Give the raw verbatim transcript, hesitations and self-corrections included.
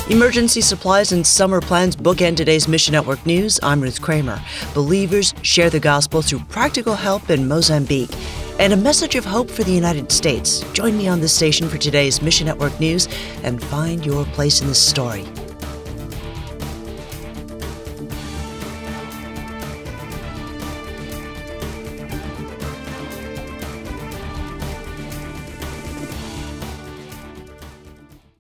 Emergency supplies and summer plans bookend today's Mission Network News. I'm Ruth Kramer. Believers share the gospel through practical help in Mozambique and a message of hope for the United States. Join me on this station for today's Mission Network News and find your place in the story.